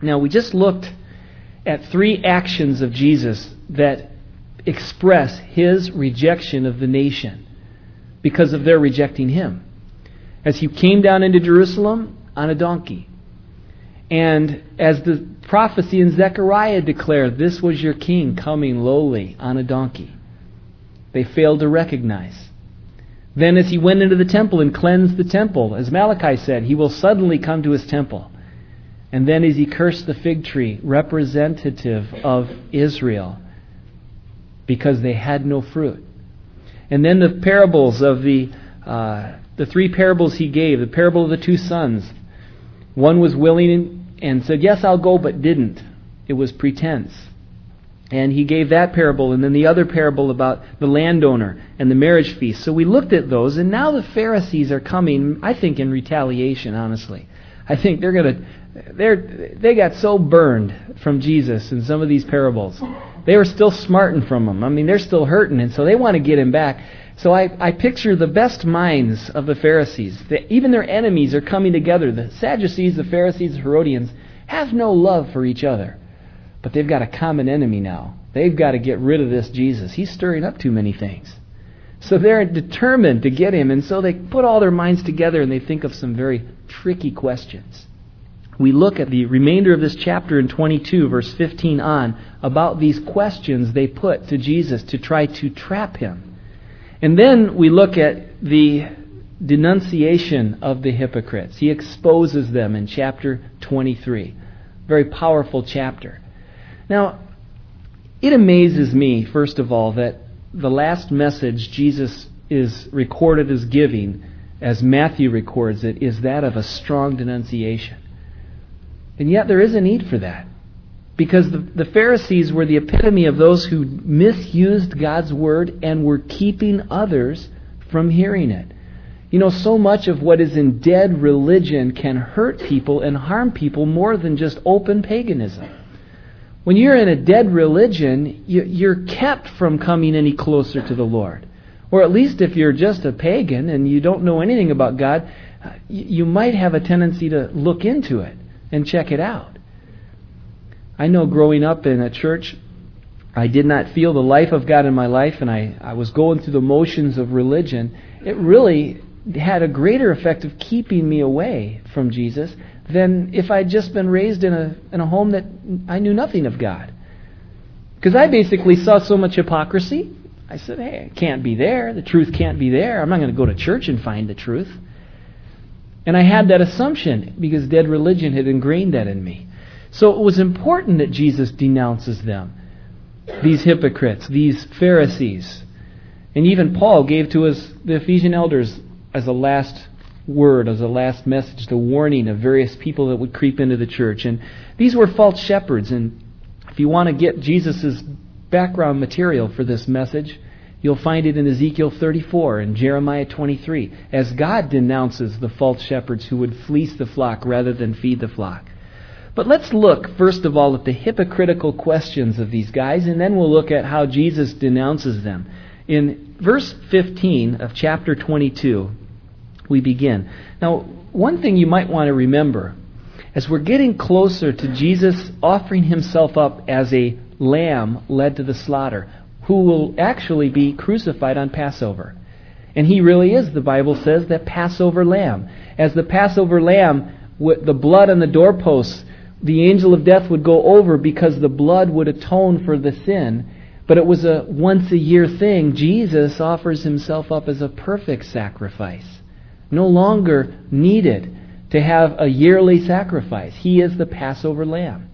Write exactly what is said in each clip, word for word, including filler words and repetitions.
Now, we just looked at three actions of Jesus that express his rejection of the nation because of their rejecting him. As he came down into Jerusalem on a donkey. And as the prophecy in Zechariah declared, this was your king coming lowly on a donkey. They failed to recognize. Then as he went into the temple and cleansed the temple, as Malachi said, he will suddenly come to his temple. And then as he cursed the fig tree, representative of Israel, because they had no fruit. And then the parables of the uh, the three parables he gave, the parable of the two sons. One was willing and said, yes, I'll go, but didn't. It was pretense. And he gave that parable, and then the other parable about the landowner and the marriage feast. So we looked at those, and now the Pharisees are coming, I think, in retaliation, honestly. I think they're going to, they're, they got so burned from Jesus in some of these parables. They were still smarting from him. I mean, they're still hurting, and so they want to get him back. So I, I picture the best minds of the Pharisees. That even their enemies are coming together. The Sadducees, the Pharisees, the Herodians have no love for each other. But they've got a common enemy now. They've got to get rid of this Jesus. He's stirring up too many things. So they're determined to get him, and so they put all their minds together and they think of some very tricky questions. We look at the remainder of this chapter in twenty-two, verse fifteen on, about these questions they put to Jesus to try to trap him. And then we look at the denunciation of the hypocrites. He exposes them in chapter twenty-three. Very powerful chapter. Now, it amazes me, first of all, that the last message Jesus is recorded as giving, as Matthew records it, is that of a strong denunciation. And yet there is a need for that. Because the, the Pharisees were the epitome of those who misused God's word and were keeping others from hearing it. You know, so much of what is in dead religion can hurt people and harm people more than just open paganism. When you're in a dead religion, you, you're kept from coming any closer to the Lord. Or at least if you're just a pagan and you don't know anything about God, you might have a tendency to look into it and check it out. I know growing up in a church, I did not feel the life of God in my life, and I, I was going through the motions of religion. It really had a greater effect of keeping me away from Jesus than if I'd just been raised in a in a home that I knew nothing of God. Because I basically saw so much hypocrisy. I said, hey, it can't be there. The truth can't be there. I'm not going to go to church and find the truth. And I had that assumption because dead religion had ingrained that in me. So it was important that Jesus denounces them, these hypocrites, these Pharisees. And even Paul gave to us, the Ephesian elders, as a last word, as a last message, the warning of various people that would creep into the church. And these were false shepherds. And if you want to get Jesus' background material for this message, you'll find it in Ezekiel thirty-four and Jeremiah twenty-three, as God denounces the false shepherds who would fleece the flock rather than feed the flock. But let's look, first of all, at the hypocritical questions of these guys, and then we'll look at how Jesus denounces them. In verse fifteen of chapter twenty-two, we begin. Now, one thing you might want to remember, as we're getting closer to Jesus offering himself up as a lamb led to the slaughter, who will actually be crucified on Passover. And he really is, the Bible says, that Passover lamb. As the Passover lamb, with the blood on the doorposts, the angel of death would go over because the blood would atone for the sin. But it was a once-a-year thing. Jesus offers himself up as a perfect sacrifice. No longer needed to have a yearly sacrifice. He is the Passover lamb.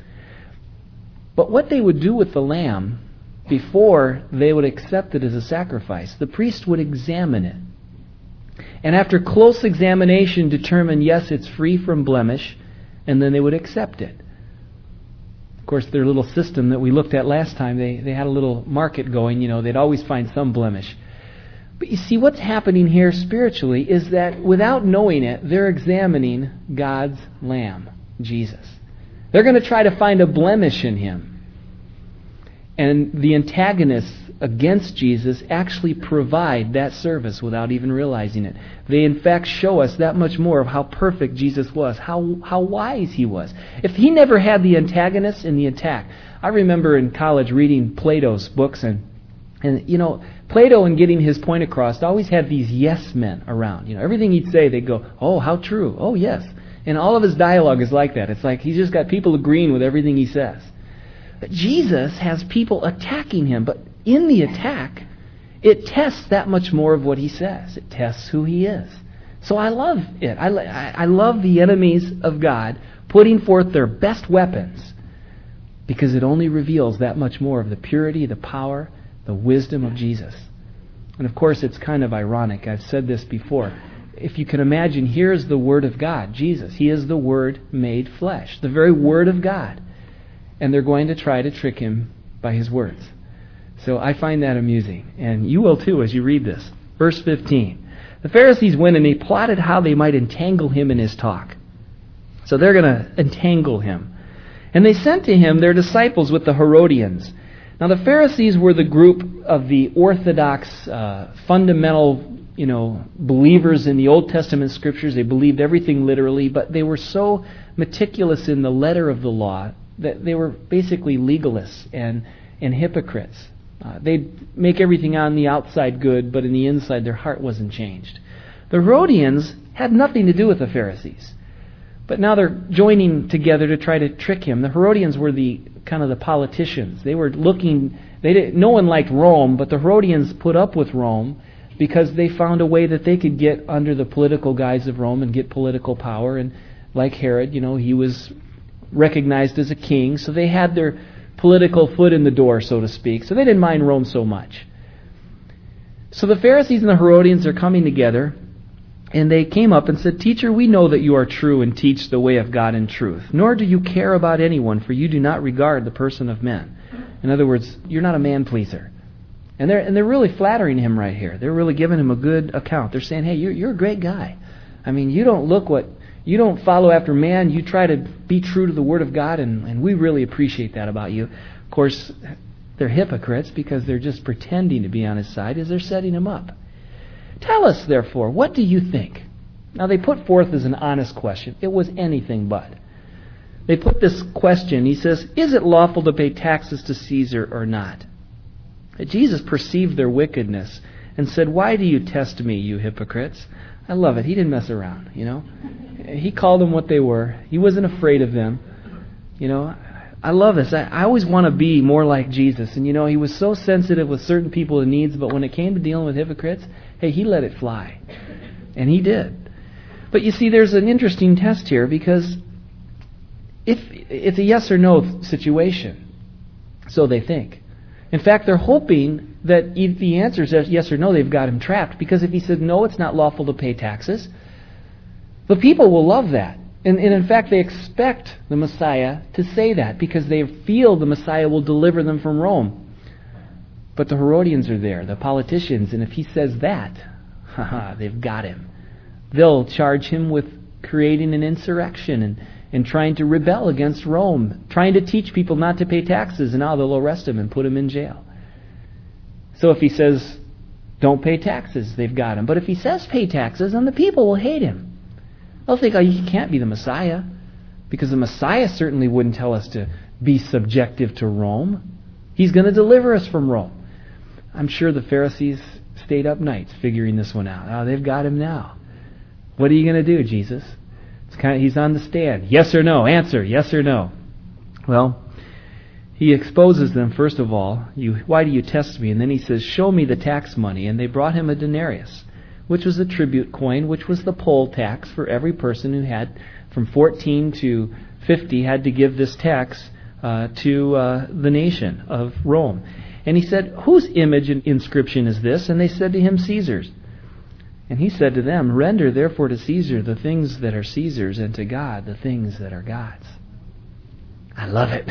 But what they would do with the lamb before they would accept it as a sacrifice, the priest would examine it. And after close examination, determine, yes, it's free from blemish, and then they would accept it. Of course, their little system that we looked at last time, they, they had a little market going, you know, they'd always find some blemish. But you see, what's happening here spiritually is that without knowing it, they're examining God's Lamb, Jesus. They're going to try to find a blemish in him. And the antagonists against Jesus actually provide that service without even realizing it. They in fact show us that much more of how perfect Jesus was, how how wise he was. If he never had the antagonist in the attack. I remember in college reading Plato's books, and and you know, Plato, in getting his point across, always had these yes men around. You know, everything he'd say, they'd go, "Oh, how true. Oh, yes." And all of his dialogue is like that. It's like he's just got people agreeing with everything he says. But Jesus has people attacking him, but in the attack, it tests that much more of what he says. It tests who he is. So I love it. I, I love the enemies of God putting forth their best weapons, because it only reveals that much more of the purity, the power, the wisdom of Jesus. And of course, it's kind of ironic. I've said this before. If you can imagine, here's the Word of God, Jesus. He is the Word made flesh, the very Word of God. And they're going to try to trick him by his words. So I find that amusing. And you will too as you read this. Verse fifteen. The Pharisees went and they plotted how they might entangle him in his talk. So they're going to entangle him. And they sent to him their disciples with the Herodians. Now the Pharisees were the group of the orthodox, uh, fundamental, you know, believers in the Old Testament scriptures. They believed everything literally, but they were so meticulous in the letter of the law that they were basically legalists and, and hypocrites. Uh, they'd make everything on the outside good, but in the inside their heart wasn't changed. The Herodians had nothing to do with the Pharisees. But now they're joining together to try to trick him. The Herodians were the kind of the politicians. They were looking, they didn't, no one liked Rome, but the Herodians put up with Rome because they found a way that they could get under the political guise of Rome and get political power. And like Herod, you know, he was recognized as a king, so they had their political foot in the door, so to speak. So they didn't mind Rome so much. So the Pharisees and the Herodians are coming together, and they came up and said, "Teacher, we know that you are true and teach the way of God in truth, nor do you care about anyone, for you do not regard the person of men." In other words, you're not a man-pleaser. And they're, and they're really flattering him right here. They're really giving him a good account. They're saying, hey, you're, you're a great guy. I mean, you don't look what... You don't follow after man. You try to be true to the Word of God, and, and we really appreciate that about you. Of course, they're hypocrites because they're just pretending to be on his side as they're setting him up. "Tell us, therefore, what do you think?" Now, they put forth as an honest question. It was anything but. They put this question. He says, "Is it lawful to pay taxes to Caesar or not?" Jesus perceived their wickedness and said, "Why do you test me, you hypocrites?" I love it. He didn't mess around, you know. He called them what they were. He wasn't afraid of them. You know, I love this. I, I always want to be more like Jesus. And, you know, he was so sensitive with certain people's needs, but when it came to dealing with hypocrites, hey, he let it fly. And he did. But you see, there's an interesting test here, because if it's a yes or no situation, so they think. In fact, they're hoping that if he answers yes or no, they've got him trapped. Because if he said, no, it's not lawful to pay taxes, the people will love that. And, and in fact, they expect the Messiah to say that because they feel the Messiah will deliver them from Rome. But the Herodians are there, the politicians, and if he says that, haha, they've got him. They'll charge him with creating an insurrection and, and trying to rebel against Rome, trying to teach people not to pay taxes, and now they'll arrest him and put him in jail. So if he says, don't pay taxes, they've got him. But if he says pay taxes, then the people will hate him. They'll think, oh, he can't be the Messiah, because the Messiah certainly wouldn't tell us to be subjective to Rome. He's going to deliver us from Rome. I'm sure the Pharisees stayed up nights figuring this one out. Oh, they've got him now. What are you going to do, Jesus? It's kind of, he's on the stand. Yes or no? Answer, yes or no? Well, he exposes them, first of all. You, why do you test me? And then he says, show me the tax money. And they brought him a denarius, which was a tribute coin, which was the poll tax for every person who had from fourteen to fifty had to give this tax uh, to uh, the nation of Rome. And he said, whose image and inscription is this? And they said to him, Caesar's. And he said to them, render therefore to Caesar the things that are Caesar's, and to God the things that are God's. I love it.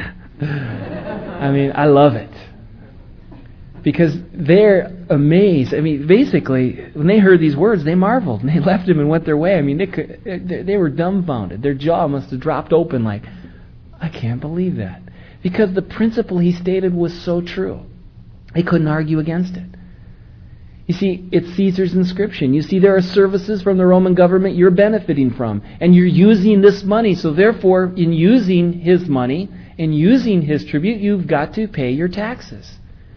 I mean, I love it. Because they're amazed. I mean, basically, when they heard these words, they marveled, and they left him and went their way. I mean, they, could, they were dumbfounded. Their jaw must have dropped open like, I can't believe that. Because the principle he stated was so true. They couldn't argue against it. You see, it's Caesar's inscription. You see, there are services from the Roman government you're benefiting from, and you're using this money. So therefore, in using his money, in using his tribute, you've got to pay your taxes.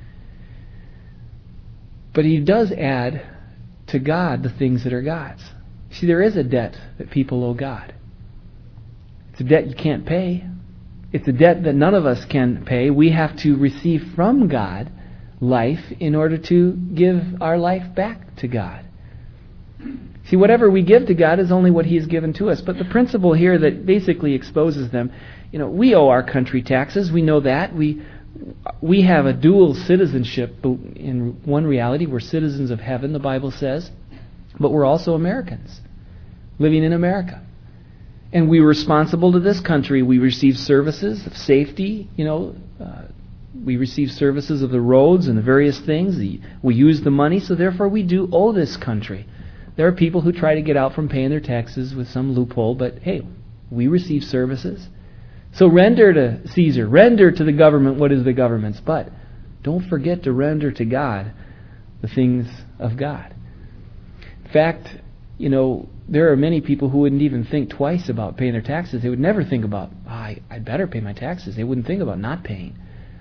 But he does add to God the things that are God's. See, there is a debt that people owe God. It's a debt you can't pay. It's a debt that none of us can pay. We have to receive from God life in order to give our life back to God. See, whatever we give to God is only what He has given to us. But the principle here that basically exposes them, you know, we owe our country taxes. We know that. We we have a dual citizenship. In one reality, we're citizens of heaven, the Bible says, but we're also Americans living in America. And we're responsible to this country. We receive services of safety, you know, uh, we receive services of the roads and the various things. We use the money, so therefore we do owe this country. There are people who try to get out from paying their taxes with some loophole, but hey, we receive services. So render to Caesar, render to the government what is the government's, but don't forget to render to God the things of God. In fact, you know, there are many people who wouldn't even think twice about paying their taxes. They would never think about, oh, I, I'd better pay my taxes. They wouldn't think about not paying.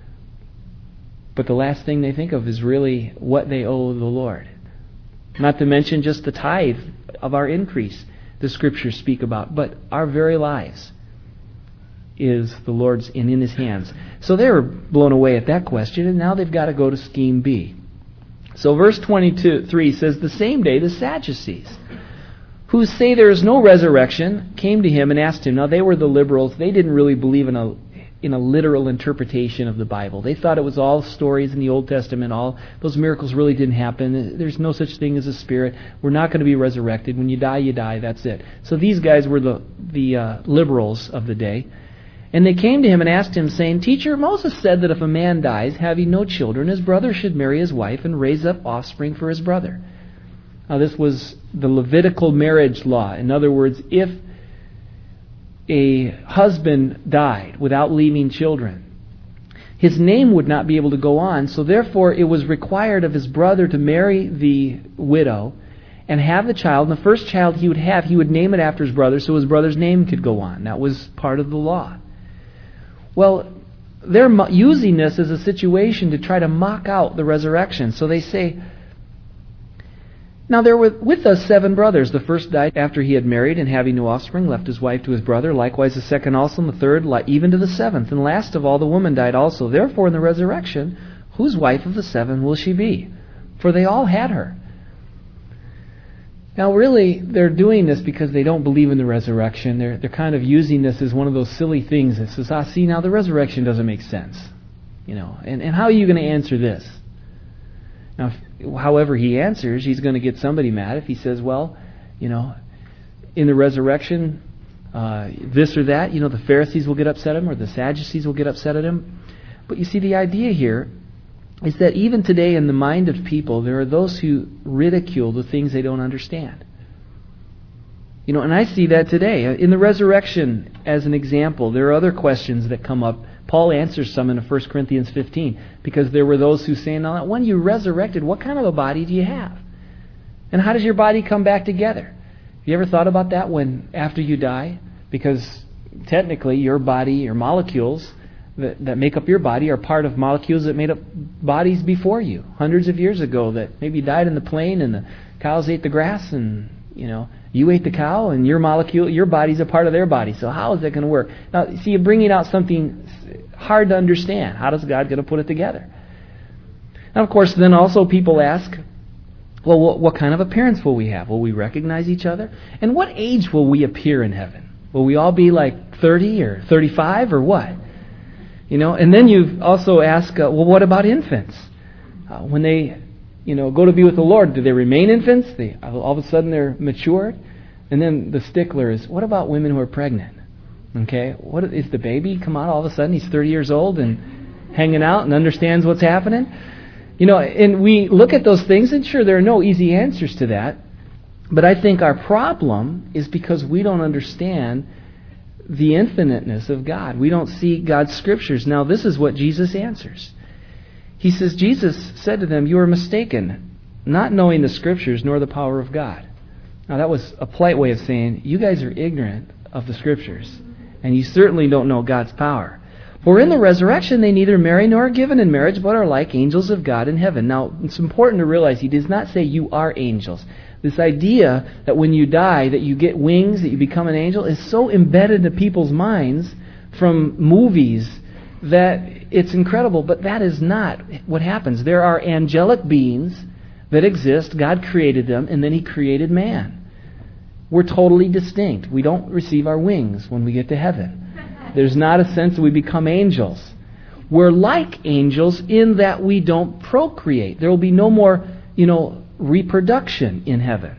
But the last thing they think of is really what they owe the Lord. Not to mention just the tithe of our increase the Scriptures speak about, but our very lives is the Lord's and in His hands. So they were blown away at that question, and now they've got to go to scheme B. So verse twenty-two, three says, the same day the Sadducees, who say there is no resurrection, came to him and asked him. Now they were the liberals. They didn't really believe in a in a literal interpretation of the Bible. They thought it was all stories in the Old Testament. All those miracles really didn't happen. There's no such thing as a spirit. We're not going to be resurrected. When you die, you die. That's it. So these guys were the the uh, liberals of the day. And they came to him and asked him, saying, Teacher, Moses said that if a man dies, having no children, his brother should marry his wife and raise up offspring for his brother. Now this was the Levitical marriage law. In other words, if a husband died without leaving children, his name would not be able to go on, so therefore it was required of his brother to marry the widow and have the child, and the first child he would have, he would name it after his brother so his brother's name could go on. That was part of the law. Well, they're using this as a situation to try to mock out the resurrection. So they say, now there were with us seven brothers. The first died after he had married, and having no offspring, left his wife to his brother. Likewise the second also, and the third, even to the seventh. And last of all, the woman died also. Therefore, in the resurrection, whose wife of the seven will she be? For they all had her. Now really, they're doing this because they don't believe in the resurrection. They're they're kind of using this as one of those silly things that says, ah, see, now the resurrection doesn't make sense. You know, and, and how are you going to answer this? Now, if, however he answers, he's going to get somebody mad if he says, well, you know, in the resurrection, uh, this or that, you know, the Pharisees will get upset at him or the Sadducees will get upset at him. But you see, the idea here is that even today in the mind of people, there are those who ridicule the things they don't understand. You know, and I see that today. In the resurrection, as an example, there are other questions that come up. Paul answers some in First Corinthians fifteen, because there were those who say, now, when you resurrected, what kind of a body do you have? And how does your body come back together? Have you ever thought about that when, after you die? Because technically, your body, your molecules that, that make up your body are part of molecules that made up bodies before you, hundreds of years ago, that maybe died in the plain and the cows ate the grass and, you know, you ate the cow and your molecule, your body's a part of their body. So how is that going to work? Now, see, you're bringing out something hard to understand. How does God going to put it together? And of course, then also people ask, well, what, what kind of appearance will we have? Will we recognize each other? And what age will we appear in heaven? Will we all be like thirty or thirty-five or what? You know, and then you also ask, uh, well, what about infants? Uh, when they, you know, go to be with the Lord, do they remain infants? They all of a sudden they're matured? And then the stickler is, what about women who are pregnant? Okay, what is the baby come out all of a sudden? He's thirty years old and hanging out and understands what's happening. You know, and we look at those things, and sure, there are no easy answers to that. But I think our problem is because we don't understand the infiniteness of God. We don't see God's Scriptures. Now, this is what Jesus answers. He says, Jesus said to them, "You are mistaken, not knowing the Scriptures nor the power of God." Now that was a polite way of saying, you guys are ignorant of the Scriptures, and you certainly don't know God's power. For in the resurrection they neither marry nor are given in marriage, but are like angels of God in heaven. Now, it's important to realize he does not say you are angels. This idea that when you die, that you get wings, that you become an angel, is so embedded into people's minds from movies that it's incredible. But that is not what happens. There are angelic beings that exist. God created them, and then He created man. We're totally distinct. We don't receive our wings when we get to heaven. There's not a sense that we become angels. We're like angels in that we don't procreate. There will be no more, you know, reproduction in heaven.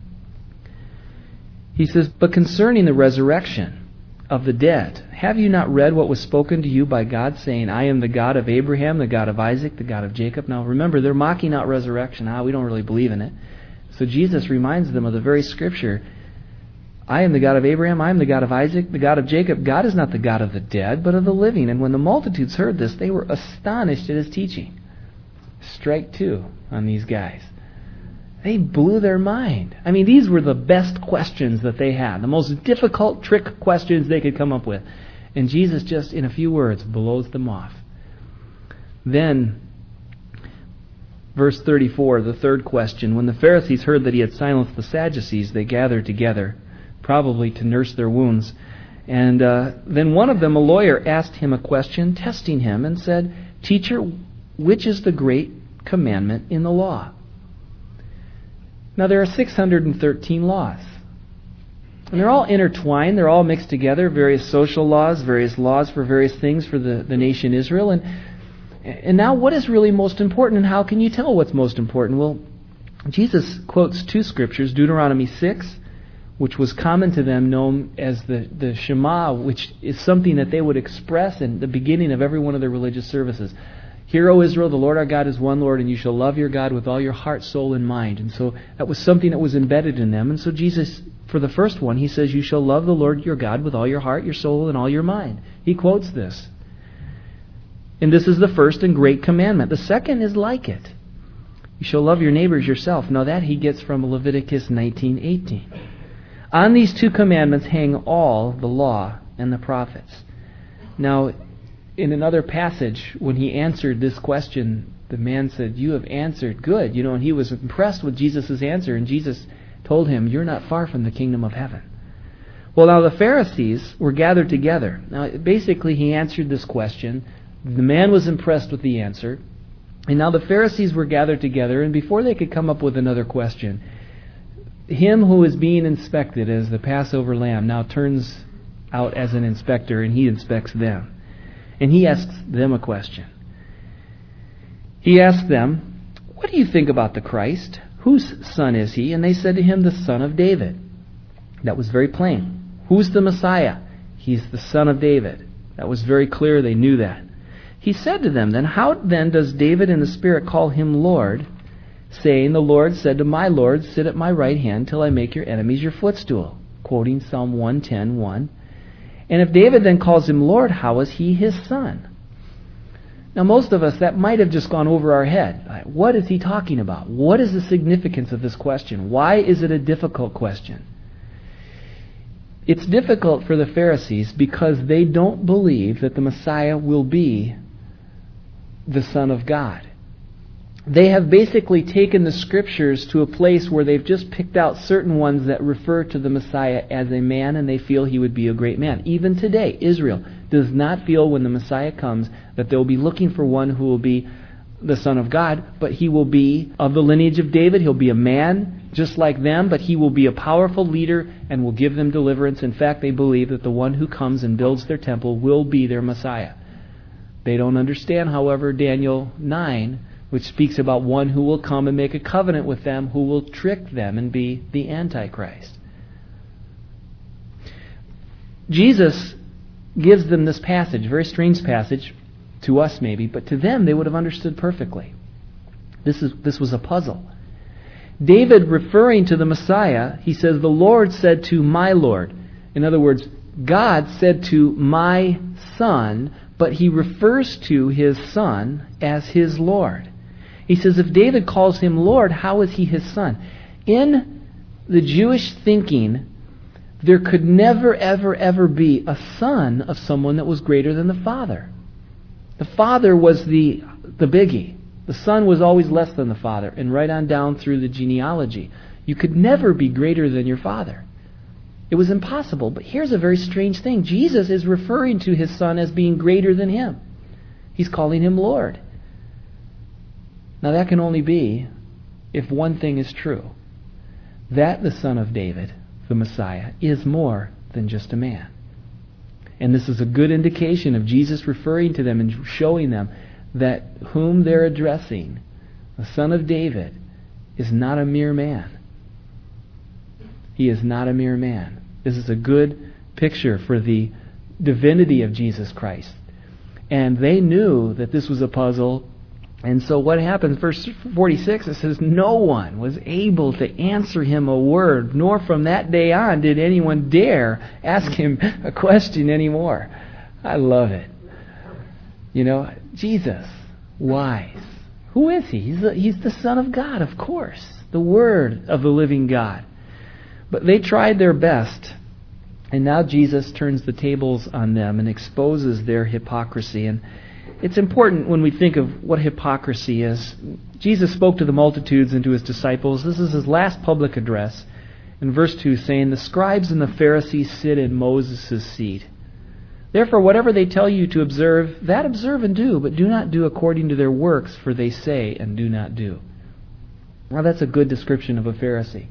He says, "But concerning the resurrection of the dead, have you not read what was spoken to you by God, saying, I am the God of Abraham, the God of Isaac, the God of Jacob?" Now remember, they're mocking out resurrection. Ah, we don't really believe in it. So Jesus reminds them of the very Scripture. I am the God of Abraham, I am the God of Isaac, the God of Jacob. God is not the God of the dead, but of the living. And when the multitudes heard this, they were astonished at His teaching. Strike two on these guys. They blew their mind. I mean, these were the best questions that they had, the most difficult trick questions they could come up with. And Jesus just, in a few words, blows them off. Then, verse thirty-four, the third question. When the Pharisees heard that He had silenced the Sadducees, they gathered together, probably to nurse their wounds. And uh, then one of them, a lawyer, asked Him a question, testing Him, and said, "Teacher, which is the great commandment in the law?" Now there are six hundred thirteen laws. And they're all intertwined, they're all mixed together, various social laws, various laws for various things for the, the nation Israel. And, and now what is really most important, and how can you tell what's most important? Well, Jesus quotes two scriptures, Deuteronomy six, which was common to them, known as the, the Shema, which is something that they would express in the beginning of every one of their religious services. "Hear, O Israel, the Lord our God is one Lord, and you shall love your God with all your heart, soul, and mind." And so that was something that was embedded in them. And so Jesus, for the first one, He says, "You shall love the Lord your God with all your heart, your soul, and all your mind." He quotes this. And this is the first and great commandment. The second is like it. "You shall love your neighbors yourself." Now that He gets from Leviticus nineteen eighteen. On these two commandments hang all the law and the prophets. Now, in another passage, when He answered this question, the man said, "You have answered good." You know, and he was impressed with Jesus' answer, and Jesus told him, "You're not far from the kingdom of heaven." Well, now the Pharisees were gathered together. Now, basically, He answered this question. The man was impressed with the answer. And now the Pharisees were gathered together, and before they could come up with another question, Him who is being inspected as the Passover lamb now turns out as an inspector, and He inspects them. And He asks them a question. He asked them, "What do you think about the Christ? Whose son is He?" And they said to Him, "The son of David." That was very plain. Who's the Messiah? He's the son of David. That was very clear. They knew that. He said to them, "Then how then does David in the Spirit call Him Lord, saying, 'The Lord said to my Lord, sit at my right hand till I make your enemies your footstool'?" Quoting Psalm one ten, one. And if David then calls Him Lord, how is He His son? Now most of us, that might have just gone over our head. What is he talking about? What is the significance of this question? Why is it a difficult question? It's difficult for the Pharisees because they don't believe that the Messiah will be the Son of God. They have basically taken the Scriptures to a place where they've just picked out certain ones that refer to the Messiah as a man, and they feel He would be a great man. Even today, Israel does not feel when the Messiah comes that they'll be looking for one who will be the Son of God, but He will be of the lineage of David. He'll be a man just like them, but He will be a powerful leader and will give them deliverance. In fact, they believe that the one who comes and builds their temple will be their Messiah. They don't understand, however, Daniel nine, which speaks about one who will come and make a covenant with them, who will trick them and be the Antichrist. Jesus gives them this passage, a very strange passage to us maybe, but to them they would have understood perfectly. This is this was a puzzle. David, referring to the Messiah, he says, "The Lord said to my Lord." In other words, God said to my son, but he refers to his son as his Lord. He says, if David calls him Lord, how is he his son? In the Jewish thinking, there could never, ever, ever be a son of someone that was greater than the father. The father was the, the biggie. The son was always less than the father, and right on down through the genealogy. You could never be greater than your father. It was impossible. But here's a very strange thing. Jesus is referring to his son as being greater than him. He's calling him Lord. Now that can only be if one thing is true. That the Son of David, the Messiah, is more than just a man. And this is a good indication of Jesus referring to them and showing them that whom they're addressing, the Son of David, is not a mere man. He is not a mere man. This is a good picture for the divinity of Jesus Christ. And they knew that this was a puzzle. And so what happens? Verse forty-six, it says, no one was able to answer him a word, nor from that day on did anyone dare ask him a question anymore. I love it. You know, Jesus, wise. Who is he? He's the, he's the Son of God, of course. The Word of the living God. But they tried their best. And now Jesus turns the tables on them and exposes their hypocrisy. And it's important when we think of what hypocrisy is. Jesus spoke to the multitudes and to his disciples. This is his last public address. In verse two, saying, the scribes and the Pharisees sit in Moses' seat. Therefore, whatever they tell you to observe, that observe and do, but do not do according to their works, for they say and do not do. Now that's a good description of a Pharisee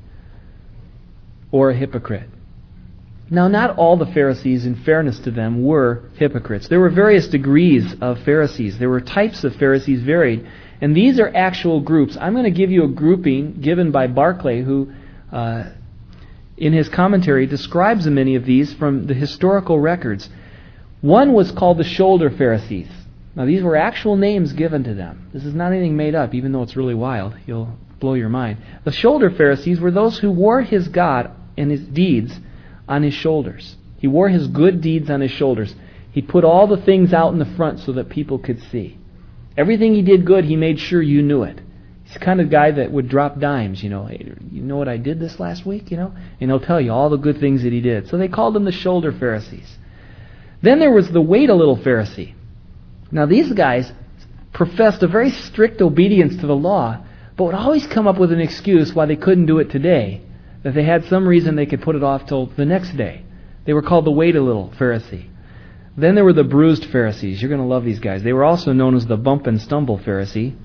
or a hypocrite. Now, not all the Pharisees, in fairness to them, were hypocrites. There were various degrees of Pharisees. There were types of Pharisees varied. And these are actual groups. I'm going to give you a grouping given by Barclay, who, uh, in his commentary, describes many of these from the historical records. One was called the shoulder Pharisees. Now, these were actual names given to them. This is not anything made up, even though it's really wild. You'll blow your mind. The shoulder Pharisees were those who wore his God and his deeds on his shoulders. He wore his good deeds on his shoulders. He put all the things out in the front so that people could see. Everything he did good, he made sure you knew it. He's the kind of guy that would drop dimes, you know. Hey, you know what I did this last week, you know? And he'll tell you all the good things that he did. So they called him the shoulder Pharisees. Then there was the wait a little Pharisee. Now these guys professed a very strict obedience to the law, but would always come up with an excuse why they couldn't do it today. That they had some reason they could put it off till the next day. They were called the wait a little Pharisee. Then there were the bruised Pharisees. You're going to love these guys. They were also known as the bump and stumble Pharisee.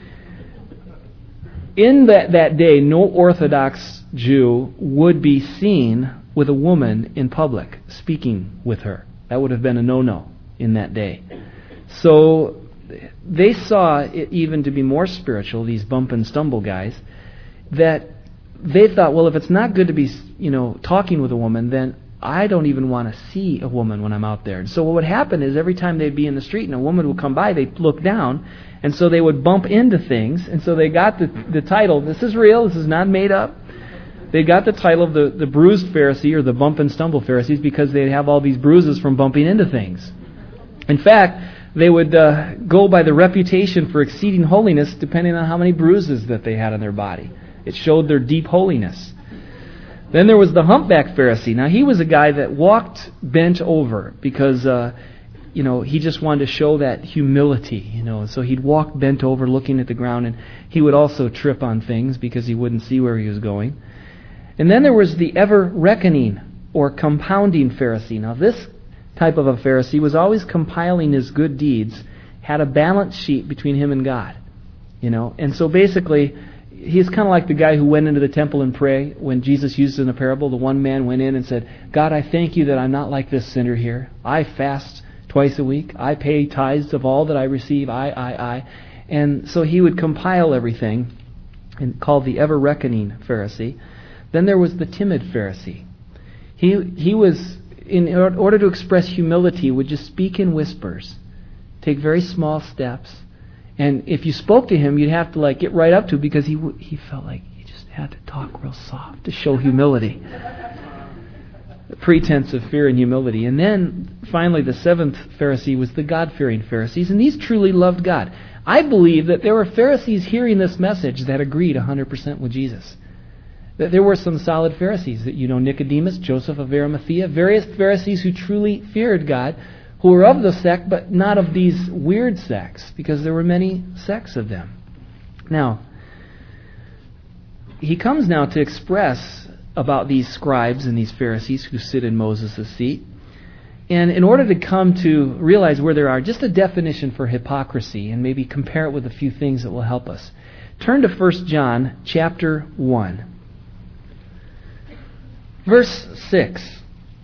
In that, that day, no Orthodox Jew would be seen with a woman in public, speaking with her. That would have been a no-no in that day. So they saw it even to be more spiritual, these bump and stumble guys, that they thought, well, if it's not good to be, you know, talking with a woman, then I don't even want to see a woman when I'm out there. And so what would happen is every time they'd be in the street and a woman would come by, they'd look down, and so they would bump into things, and so they got the, the title, this is real, this is not made up. They got the title of the, the bruised Pharisee or the bump and stumble Pharisees because they'd have all these bruises from bumping into things. In fact, they would uh, go by the reputation for exceeding holiness depending on how many bruises that they had on their body. It showed their deep holiness. Then there was the humpback Pharisee. Now he was a guy that walked bent over because, uh, you know, he just wanted to show that humility, you know. So he'd walk bent over looking at the ground, and he would also trip on things because he wouldn't see where he was going. And then there was the ever-reckoning or compounding Pharisee. Now this type of a Pharisee was always compiling his good deeds, had a balance sheet between him and God, you know. And so basically, he's kind of like the guy who went into the temple and prayed when Jesus used it in a parable. The one man went in and said, God, I thank you that I'm not like this sinner here. I fast twice a week. I pay tithes of all that I receive. I, I, I. And so he would compile everything and called the ever-reckoning Pharisee. Then there was the timid Pharisee. He, he was, in order to express humility, would just speak in whispers, take very small steps. And if you spoke to him, you'd have to like get right up to him because he he felt like he just had to talk real soft to show humility. pretense of fear and humility. And then finally the seventh Pharisee was the God-fearing Pharisees, and these truly loved God. I believe that there were Pharisees hearing this message that agreed one hundred percent with Jesus. That there were some solid Pharisees, that you know, Nicodemus, Joseph of Arimathea, various Pharisees who truly feared God, who were of the sect, but not of these weird sects, because there were many sects of them. Now, he comes now to express about these scribes and these Pharisees who sit in Moses' seat. And in order to come to realize where there are, just a definition for hypocrisy, and maybe compare it with a few things that will help us. Turn to First John chapter one. Verse six.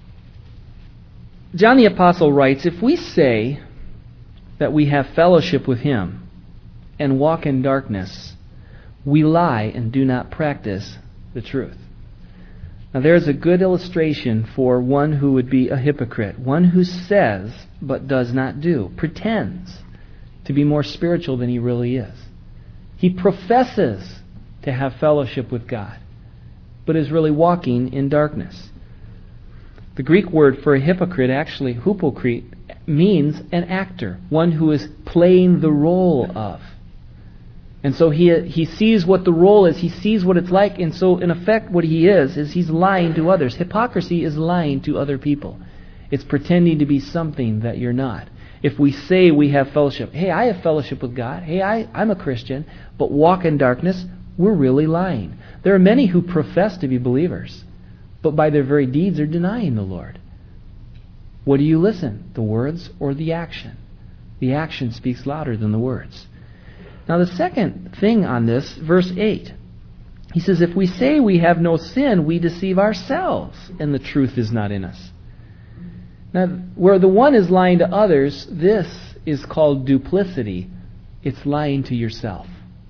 John the Apostle writes, "If we say that we have fellowship with him and walk in darkness, we lie and do not practice the truth." Now there's a good illustration for one who would be a hypocrite, one who says but does not do, pretends to be more spiritual than he really is. He professes to have fellowship with God, but is really walking in darkness. The Greek word for a hypocrite, actually, hypocrite, means an actor, one who is playing the role of. And so he he sees what the role is, he sees what it's like, and so in effect what he is, is he's lying to others. Hypocrisy is lying to other people. It's pretending to be something that you're not. If we say we have fellowship, hey, I have fellowship with God, hey, I, I'm a Christian, but walk in darkness, we're really lying. There are many who profess to be believers, but by their very deeds are denying the Lord. What do you listen, the words or the action? The action speaks louder than the words. Now the second thing on this, verse eight, he says, if we say we have no sin, we deceive ourselves, and the truth is not in us. Now, where the one is lying to others, this is called duplicity. It's lying to yourself.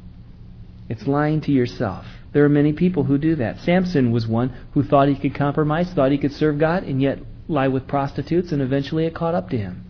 It's lying to yourself. There are many people who do that. Samson was one who thought he could compromise, thought he could serve God, and yet lie with prostitutes, and eventually it caught up to him.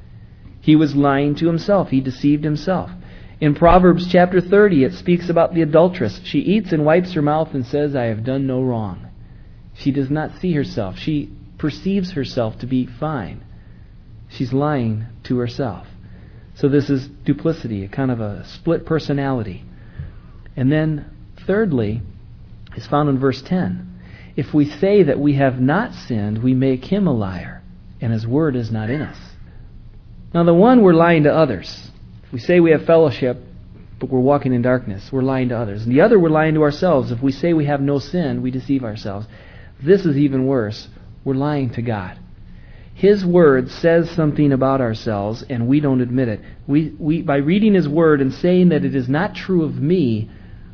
He was lying to himself. He deceived himself. In Proverbs chapter thirty, it speaks about the adulteress. She eats and wipes her mouth and says, I have done no wrong. She does not see herself. She perceives herself to be fine. She's lying to herself. So this is duplicity, a kind of a split personality. And then, thirdly, is found in verse ten. If we say that we have not sinned, we make him a liar, and his word is not in us. Now the one, we're lying to others. If we say we have fellowship, but we're walking in darkness, we're lying to others. And the other, we're lying to ourselves. If we say we have no sin, we deceive ourselves. This is even worse. We're lying to God. His word says something about ourselves, and we don't admit it. We, we, by reading his word and saying that it is not true of me,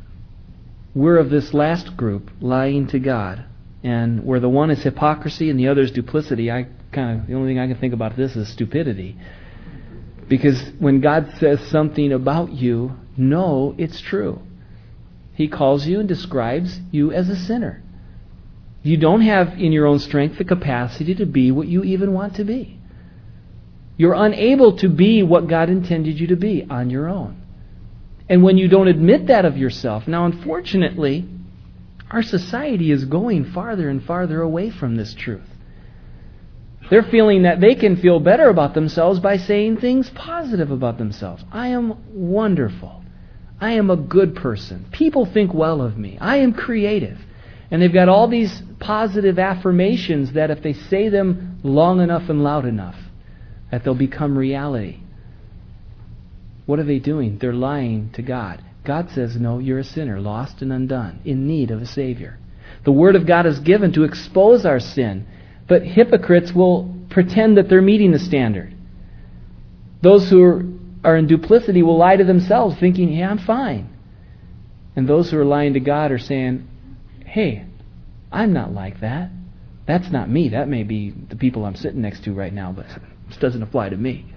we're of this last group, lying to God. And where the one is hypocrisy and the other is duplicity, I kind of the only thing I can think about this is stupidity. Because when God says something about you, know it's true. He calls you and describes you as a sinner. You don't have in your own strength the capacity to be what you even want to be. You're unable to be what God intended you to be on your own. And when you don't admit that of yourself, now unfortunately, our society is going farther and farther away from this truth. They're feeling that they can feel better about themselves by saying things positive about themselves. I am wonderful. I am a good person. People think well of me. I am creative. And they've got all these positive affirmations that if they say them long enough and loud enough, that they'll become reality. What are they doing? They're lying to God. God says, no, you're a sinner, lost and undone, in need of a Savior. The Word of God is given to expose our sin, but hypocrites will pretend that they're meeting the standard. Those who are, are in duplicity will lie to themselves, thinking, hey, I'm fine. And those who are lying to God are saying, hey, I'm not like that. That's not me. That may be the people I'm sitting next to right now, but this doesn't apply to me.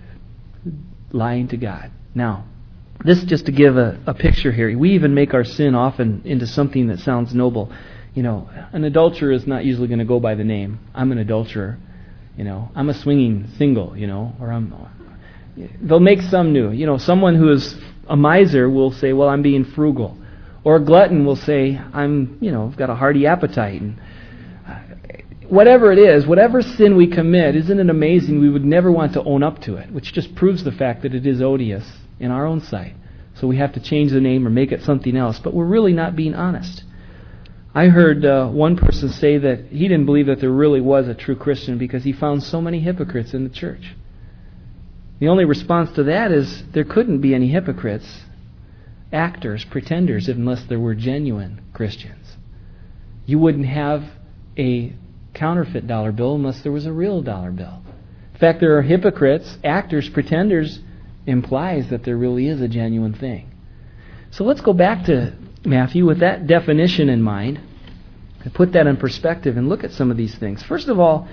Lying to God. Now, this just to give a, a picture here. We even make our sin often into something that sounds noble. You know, an adulterer is not usually going to go by the name. I'm an adulterer. You know, I'm a swinging single, you know, or I'm... They'll make some new. You know, someone who is a miser will say, well, I'm being frugal. Or a glutton will say, I'm, you know, I've got a hearty appetite. And whatever it is, whatever sin we commit, isn't it amazing we would never want to own up to it, which just proves the fact that it is odious in our own sight. So we have to change the name or make it something else, but we're really not being honest. I heard uh, one person say that he didn't believe that there really was a true Christian because he found so many hypocrites in the church. The only response to that is there couldn't be any hypocrites, actors, pretenders, unless there were genuine Christians. You wouldn't have a counterfeit dollar bill unless there was a real dollar bill. In fact, there are hypocrites, actors, pretenders, implies that there really is a genuine thing. So let's go back to Matthew with that definition in mind and put that in perspective and look at some of these things. First of all,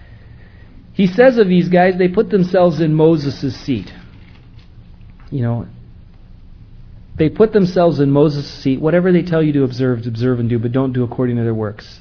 he says of these guys, they put themselves in Moses' seat. You know, they put themselves in Moses' seat. Whatever they tell you to observe, observe and do, but don't do according to their works.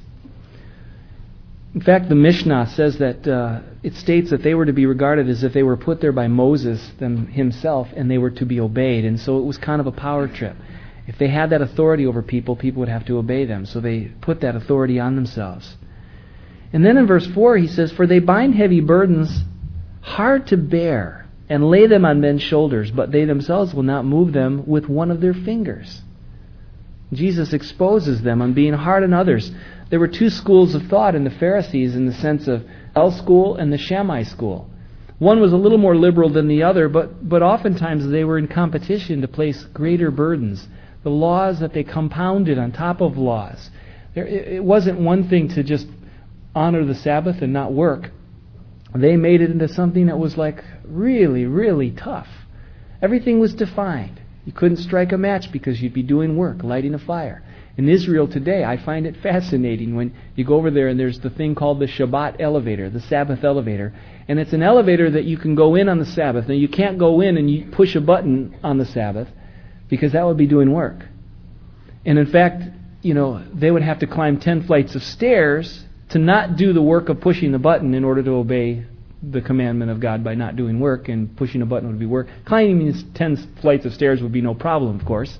In fact, the Mishnah says that uh, it states that they were to be regarded as if they were put there by Moses them, himself, and they were to be obeyed. And so it was kind of a power trip. If they had that authority over people, people would have to obey them. So they put that authority on themselves. And then in verse four he says, "For they bind heavy burdens hard to bear, and lay them on men's shoulders, but they themselves will not move them with one of their fingers." Jesus exposes them on being hard on others. There were two schools of thought in the Pharisees in the sense of El school and the Shammai school. One was a little more liberal than the other, but, but oftentimes they were in competition to place greater burdens. The laws that they compounded on top of laws. There, it, it wasn't one thing to just honor the Sabbath and not work. They made it into something that was like really, really tough. Everything was defined. You couldn't strike a match because you'd be doing work, lighting a fire. In Israel today, I find it fascinating when you go over there and there's the thing called the Shabbat elevator, the Sabbath elevator. And it's an elevator that you can go in on the Sabbath. Now you can't go in and you push a button on the Sabbath because that would be doing work. And in fact, you know, they would have to climb ten flights of stairs to not do the work of pushing the button in order to obey the commandment of God by not doing work, and pushing a button would be work. Climbing these ten flights of stairs would be no problem, of course.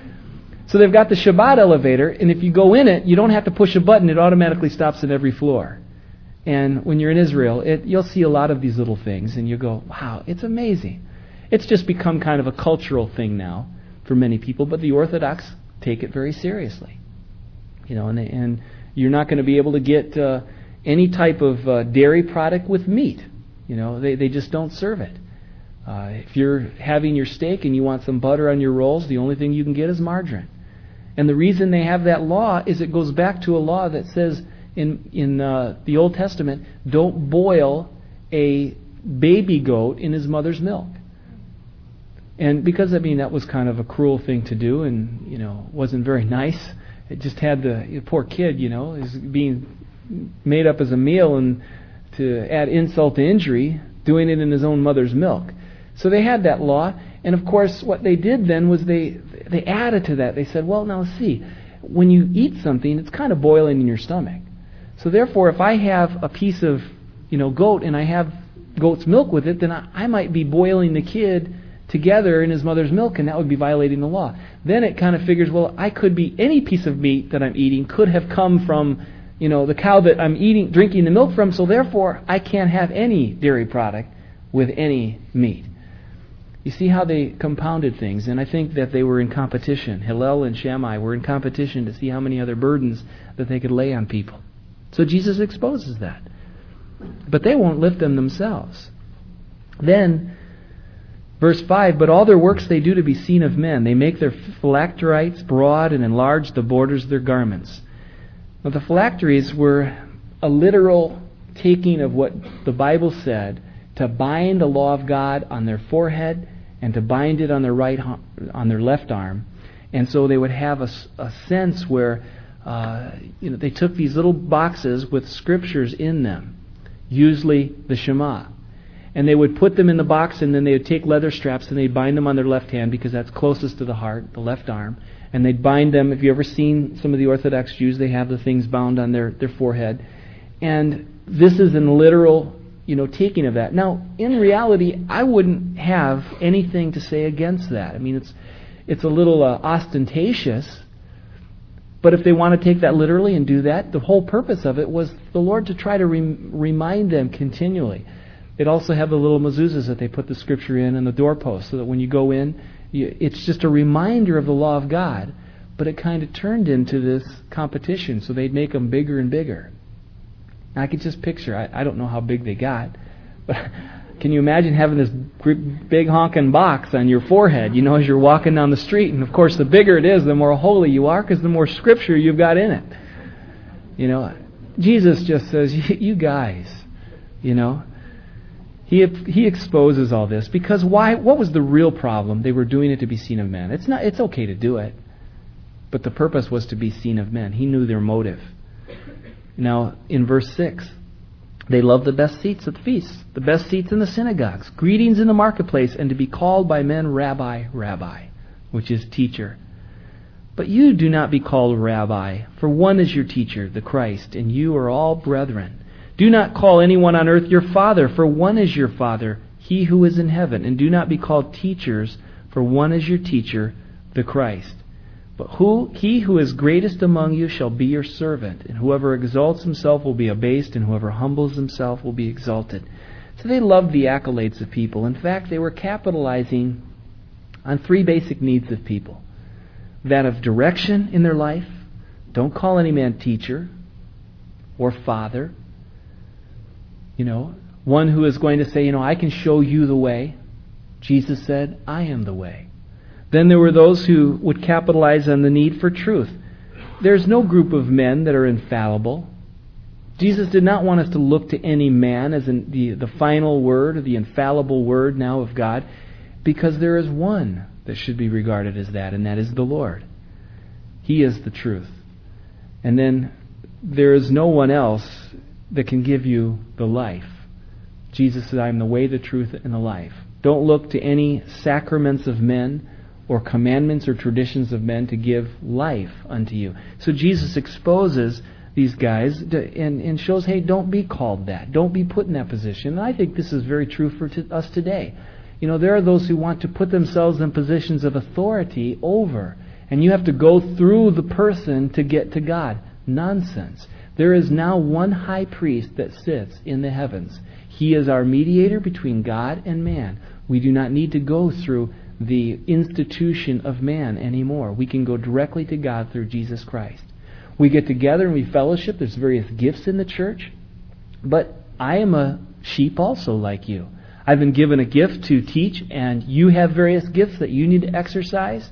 So they've got the Shabbat elevator, and if you go in it, you don't have to push a button. It automatically stops at every floor. And when you're in Israel, it, you'll see a lot of these little things, and you go, wow, it's amazing. It's just become kind of a cultural thing now for many people, but the Orthodox take it very seriously. You know, and, they, and you're not going to be able to get uh, any type of uh, dairy product with meat. You know, they, they just don't serve it. Uh, if you're having your steak and you want some butter on your rolls, the only thing you can get is margarine. And the reason they have that law is it goes back to a law that says in in uh, the Old Testament, don't boil a baby goat in his mother's milk. And because, I mean, that was kind of a cruel thing to do, and, you know, wasn't very nice. It just had the, the poor kid, you know, is being made up as a meal, and to add insult to injury, doing it in his own mother's milk. So they had that law, and of course what they did then was they they added to that. They said, well, now see, when you eat something, it's kind of boiling in your stomach. So therefore, if I have a piece of, you know, goat and I have goat's milk with it, then I, I might be boiling the kid together in his mother's milk, and that would be violating the law. Then it kind of figures, well, I could be, any piece of meat that I'm eating could have come from, you know, the cow that I'm eating, drinking the milk from, so therefore I can't have any dairy product with any meat. You see how they compounded things, and I think that they were in competition. Hillel and Shammai were in competition to see how many other burdens that they could lay on people. So Jesus exposes that. But they won't lift them themselves. Then, verse five, but all their works they do to be seen of men. They make their phylacteries broad and enlarge the borders of their garments. Now, the phylacteries were a literal taking of what the Bible said to bind the law of God on their forehead and to bind it on their right, on their left arm. And so they would have a, a sense where uh, you know, they took these little boxes with scriptures in them, usually the Shema. And they would put them in the box, and then they would take leather straps and they'd bind them on their left hand because that's closest to the heart, the left arm. And they'd bind them. If you've ever seen some of the Orthodox Jews, they have the things bound on their, their forehead. And this is an literal, you know, taking of that. Now, in reality, I wouldn't have anything to say against that. I mean, it's it's a little uh, ostentatious, But if they want to take that literally and do that, the whole purpose of it was the Lord to try to re- remind them continually. They'd also have the little mezuzahs that they put the Scripture in and the doorpost, so that when you go in, you, it's just a reminder of the law of God. But it kind of turned into this competition, so they'd make them bigger and bigger. And I could just picture, I, I don't know how big they got, but can you imagine having this big honking box on your forehead, you know, as you're walking down the street? And of course, the bigger it is, the more holy you are, because the more Scripture you've got in it. You know, Jesus just says, you guys, you know, He he exposes all this because why? What was the real problem? They were doing it to be seen of men. It's not. It's okay to do it, but the purpose was to be seen of men. He knew their motive. Now, in verse six, they love the best seats at the feasts, the best seats in the synagogues, greetings in the marketplace, and to be called by men Rabbi, Rabbi, which is teacher. But you do not be called Rabbi, for one is your teacher, the Christ, and you are all brethren. Do not call anyone on earth your father, for one is your Father, he who is in heaven. And do not be called teachers, for one is your teacher, the Christ. But who he who is greatest among you shall be your servant. And whoever exalts himself will be abased, and whoever humbles himself will be exalted. So they loved the accolades of people. In fact, they were capitalizing on three basic needs of people. That of direction in their life. Don't call any man teacher or father. You know, one who is going to say, you know, I can show you the way. Jesus said, I am the way. Then there were those who would capitalize on the need for truth. There's no group of men that are infallible. Jesus did not want us to look to any man as in the, the final word or the infallible word now of God, because there is one that should be regarded as that, and that is the Lord. He is the truth. And then there is no one else that can give you the life. Jesus said, I am the way, the truth, and the life. Don't look to any sacraments of men or commandments or traditions of men to give life unto you. So Jesus exposes these guys to, and, and shows, hey, don't be called that. Don't be put in that position. And I think this is very true for t- us today. You know, there are those who want to put themselves in positions of authority over, and you have to go through the person to get to God. Nonsense. There is now one high priest that sits in the heavens. He is our mediator between God and man. We do not need to go through the institution of man anymore. We can go directly to God through Jesus Christ. We get together and we fellowship. There's various gifts in the church. But I am a sheep also like you. I've been given a gift to teach, and you have various gifts that you need to exercise.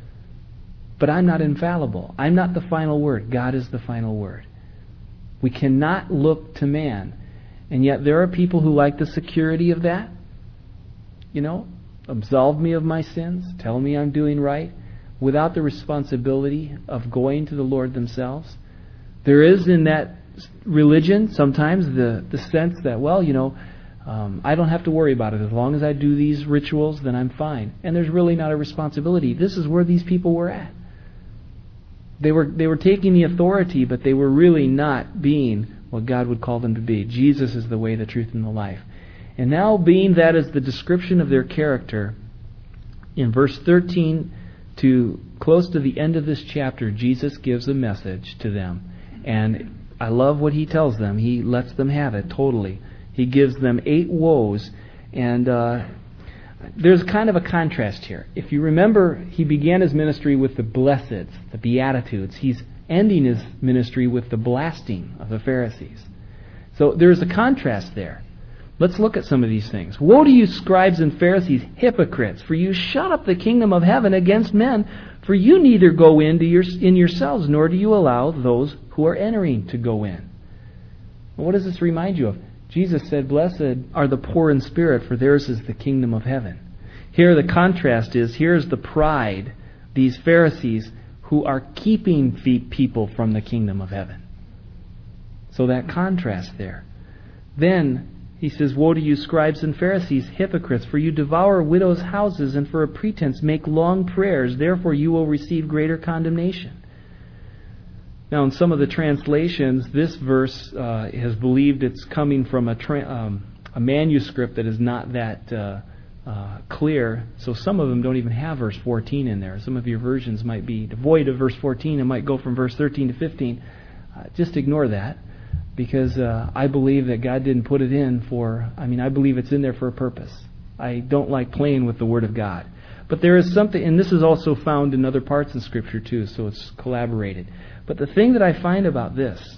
But I'm not infallible. I'm not the final word. God is the final word. We cannot look to man. And yet there are people who like the security of that. You know, absolve me of my sins, tell me I'm doing right, without the responsibility of going to the Lord themselves. There is in that religion sometimes the, the sense that, well, you know, um, I don't have to worry about it. As long as I do these rituals, then I'm fine. And there's really not a responsibility. This is where these people were at. They were they were taking the authority, but they were really not being what God would call them to be. Jesus is the way, the truth, and the life. And now, being that is the description of their character, in verse thirteen to close to the end of this chapter, Jesus gives a message to them. And I love what he tells them. He lets them have it totally. He gives them eight woes. And uh, there's kind of a contrast here. If you remember, he began his ministry with the blesseds, the Beatitudes. He's ending his ministry with the blasting of the Pharisees. So there's a contrast there. Let's look at some of these things. Woe to you, scribes and Pharisees, hypocrites, for you shut up the kingdom of heaven against men, for you neither go into your, in yourselves, nor do you allow those who are entering to go in. Well, what does this remind you of? Jesus said, blessed are the poor in spirit, for theirs is the kingdom of heaven. Here the contrast is, here's the pride, these Pharisees who are keeping people from the kingdom of heaven. So that contrast there. Then he says, woe to you, scribes and Pharisees, hypocrites, for you devour widows' houses, and for a pretense make long prayers. Therefore you will receive greater condemnation. Now, in some of the translations, this verse uh, has believed it's coming from a, tra- um, a manuscript that is not that uh, uh, clear. So some of them don't even have verse fourteen in there. Some of your versions might be devoid of verse fourteen and might go from verse thirteen to fifteen. Uh, just ignore that, because uh, I believe that God didn't put it in for, I mean, I believe it's in there for a purpose. I don't like playing with the Word of God. But there is something, and this is also found in other parts in Scripture too, so it's collaborated. But the thing that I find about this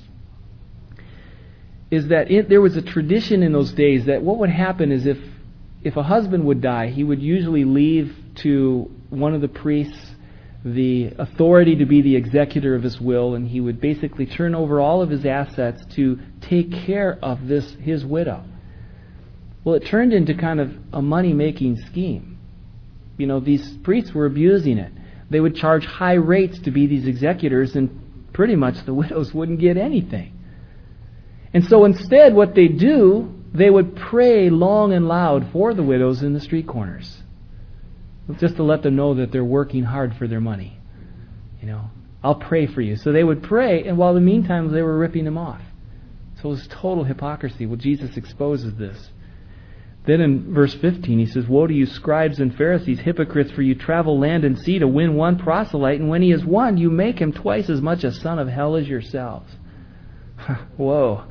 is that it, there was a tradition in those days that what would happen is if if a husband would die, he would usually leave to one of the priests the authority to be the executor of his will, and he would basically turn over all of his assets to take care of this his widow. Well, it turned into kind of a money-making scheme. You know, these priests were abusing it. They would charge high rates to be these executors, and pretty much the widows wouldn't get anything. And so instead, what they do, they would pray long and loud for the widows in the street corners, just to let them know that they're working hard for their money. You know, I'll pray for you. So they would pray, and while in the meantime they were ripping them off. So it was total hypocrisy. Well, Jesus exposes this. Then in verse fifteen, he says, "Woe to you, scribes and Pharisees, hypocrites, for you travel land and sea to win one proselyte, and when he is won, you make him twice as much a son of hell as yourselves." Whoa.